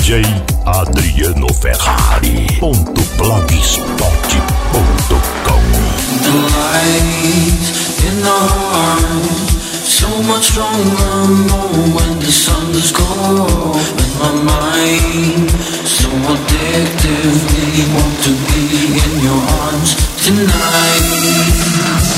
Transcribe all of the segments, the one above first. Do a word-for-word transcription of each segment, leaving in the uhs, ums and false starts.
J Adriano Ferrari ponto blogspot ponto com. The light in our heart, so much stronger more when the sun does go. In my mind, so addictively want to be in your arms tonight.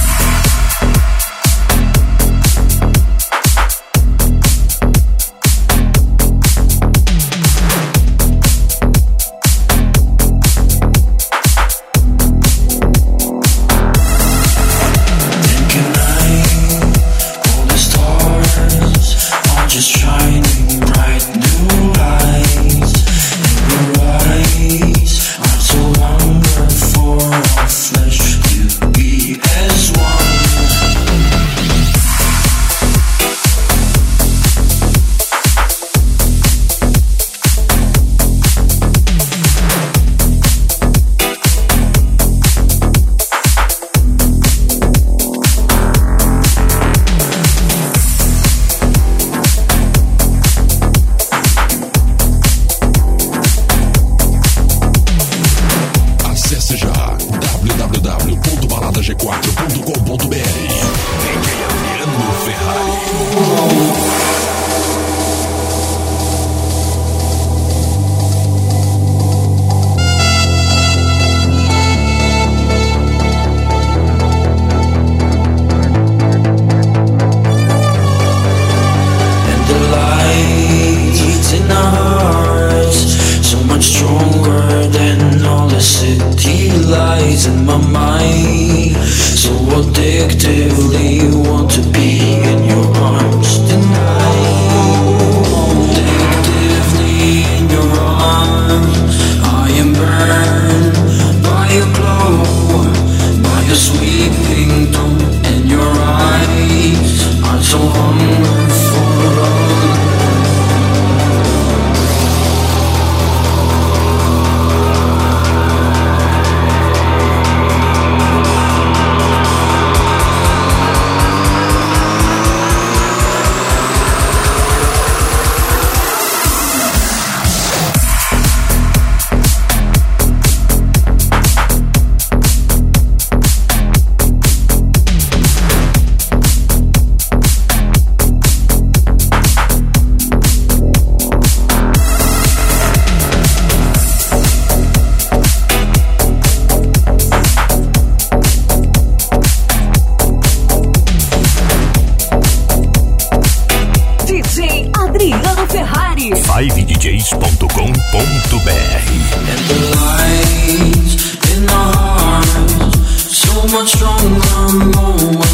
five d js ponto com ponto b r. And the light in our hearts, so much stronger more